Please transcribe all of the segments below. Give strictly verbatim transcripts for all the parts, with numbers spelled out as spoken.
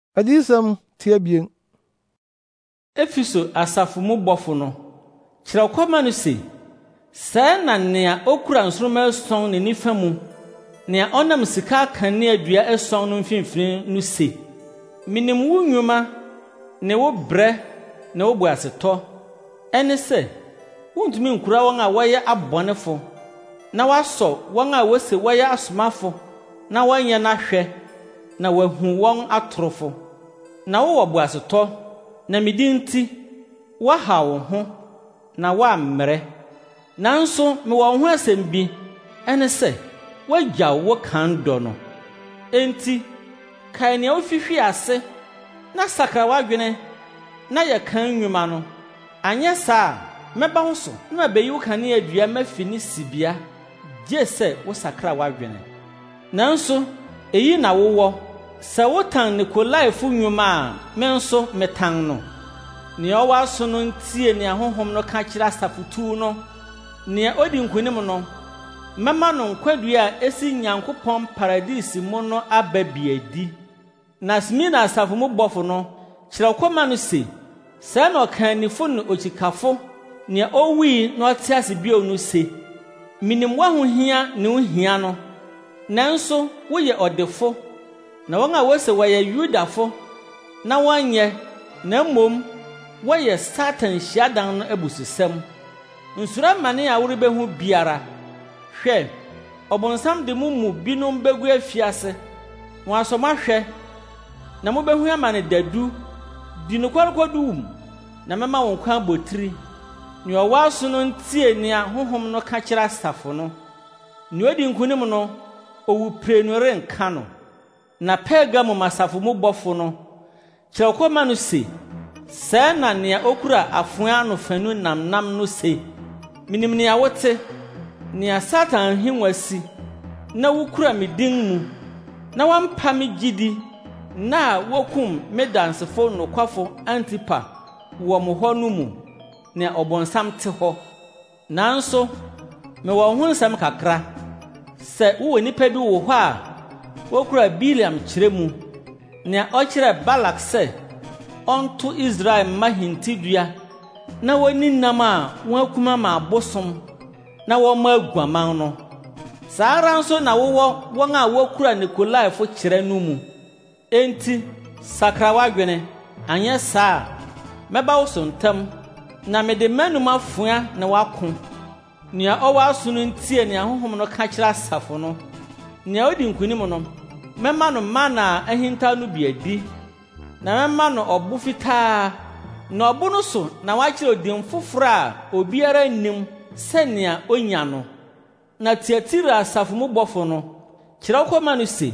Adisam tiabien. Efeso asafo mu bɔfo no kyerɛw kɔma no se, sɛ na nea okura nsoroma ɛsɔn ne nifa mu, nea ɔnam sika kanea dua ɛsɔn no mfimfini no se, minim wo nnwuma ne wo brɛ ne wo boasetɔ, ɛne sɛ wontumi nkura wɔn a wɔyɛ abɔnefo, na wasɔ wɔn a wose wɔyɛ asomafo na wɔnyɛ n'ahwɛ, na wahu wɔn atorofo. Na wowɔ boasetɔ, na medi nti waha wo ho na woammrɛ. Nanso mewɔ wo ho asɛm bi, ɛne sɛ woagyaw wo kan dɔ no. Enti kae nea wofihwi ase na sakra w'adwene na yɛ kan nnwuma no. Anyɛ saa a mɛba wo so na mabeyi wo kanea dua mafi ne sibea, gye sɛ wo sakra w'adwene. Nanso eyi na wowɔ: sɛ wotan Nikolaifo nnwuma a me nso metan no. Nea ɔwɔ aso no ntie nea honhom no ka kyerɛ asafotuw no. Nea odi nkonim no, mɛma no nkwadua a esi Nyankopɔn paradisi mu no aba biadi. Na Smina asafo mu bɔfo no kyerɛw kɔma no se, sɛ na ɔkanifo ne okyikafo nea owui na ɔte ase bio no se, minim w'ahohia ne wo hia no, nanso woyɛ ɔdefo. Na wɔn a wose wɔyɛ Yudafo na wɔnyɛ, na mmom wɔyɛ Satan hyiadan no abususɛm. Nsuro amane a worebehu biara. Hwɛ, ɔbonsam de mo mu binom begu afiase, na wɔasɔ mo ahwɛ, na mobehu amane dadu, di nokware kodum, na mɛma wɔn kwan botiri. Nea ɔwɔ aso no ntie nea honhom no ka kyerɛ asafo no. Nea odi nkonim no, owu prenu renka no. Na Pergamum asafo mu bɔfo no kyerɛw kɔma no se, sɛ na nea okura afoa ano fanu namnam no se, minim nea wote, nea Satan ahengua si, na wukura me din mu, na wampa me gyidi, na wokum me dansefo nokwafo Antipa wɔ mo hɔ no mu, nea ɔbɔnsam te hɔ. Nanso mewɔ ho nsɛm kakra: sɛ wowɔ nipa bi wɔ hɔ a wokura Biliam kyerɛ mu, nea ɔkyerɛ Balak sɛ ɔnto Israel mma hintidua na woni nam a wɔakuma ma abosom na wɔma aguaman no. Saa ara nso na wowɔ wɔn a wokura Nikolaifo kyerɛ no mu. Enti sakra w'adwene, anyɛ saa a mɛba wo so ntɛm, na mede m'anum afoa na wako. Nea ɔwɔ aso no ntie nea honhom no ka kyerɛ asafo no. Nea odi nkonim no, mɛma no mana a ahinta no bi adi, na mɛma no ɔbo fitaa, na ɔbo no so na wakyerɛ odin foforo a obiara nnim sɛnea onya no. Na Tiatira asafo mu bɔfo no kyerɛw kɔma no se,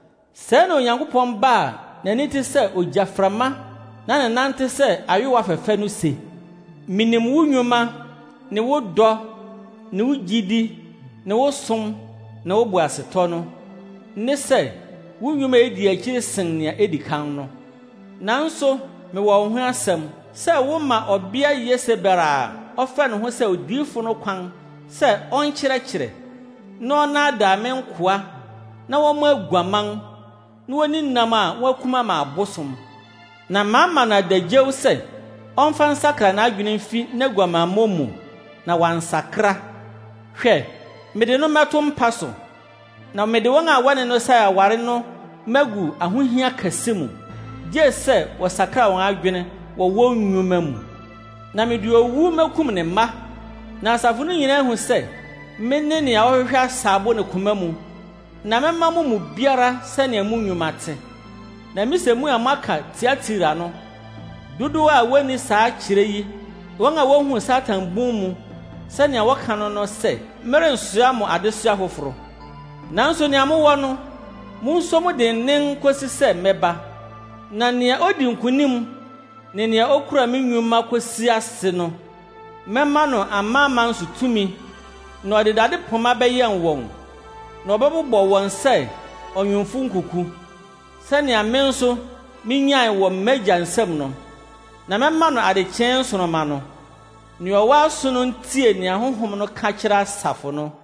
sɛ na Onyankopɔn ba a n'ani te sɛ ogyaframa na ne nante sɛ ayowa fɛfɛ no se, minim wo nnwuma ne wo dɔ ne wo gyidi ne wo som ne wo boasetɔ no, ne sɛ wo nnwuma edi akyiri sen nea edi kan no. Nanso mewɔ wo ho asɛm sɛ woma ɔbea Yesebel a ɔfɛ ne ho sɛ odiyifo no kwan sɛ ɔnkyerɛkyerɛ, na ɔnaadaa me nkoa na wɔma aguaman, na woni nam a wɔakuma ma abosom. Na mama no adagyew sɛ ɔmfa nsakra n'adwene mfi n'aguamammɔ mu, na wansakra. Hwɛ, mede no mɛto mpa so, na mede wɔn a wɔne no sɛ aware no magu ahohia kɛse mu, gye sɛ wɔsakra wɔn adwene wɔ wɔn nnwuma mu. Na mede owu makum ne mma, na asafo no nyinaa hu sɛ mene nea ɔhwehwɛ asaabo ne koma mu, na mɛma mo mu biara sɛnea mo nnwuma te. Na misɛ mu a moaka Tiatira no, dodow a wɔni saa kyerɛ yi, wɔn a wohu Satan bun mu sɛnea wɔka no no sɛ merensoa mo adesoa foforo. Nanso nea mowɔ no, monso mo dennen kosi sɛ mɛba. Na nea odi nkonim ne nea okura me nnwuma kosi ase no, mɛma no amaama nso tumi, na ɔde dade poma bɛyɛn wɔn, na ɔbɛbobɔ wɔn sɛ ɔnwemfo nkuku, sɛnea me nso minyae wɔ m'agya nsɛm no. Na mɛma no adekyɛn nsoroma no. Nea ɔwɔ aso no ntie nea honhom no ka kyerɛ asafo no.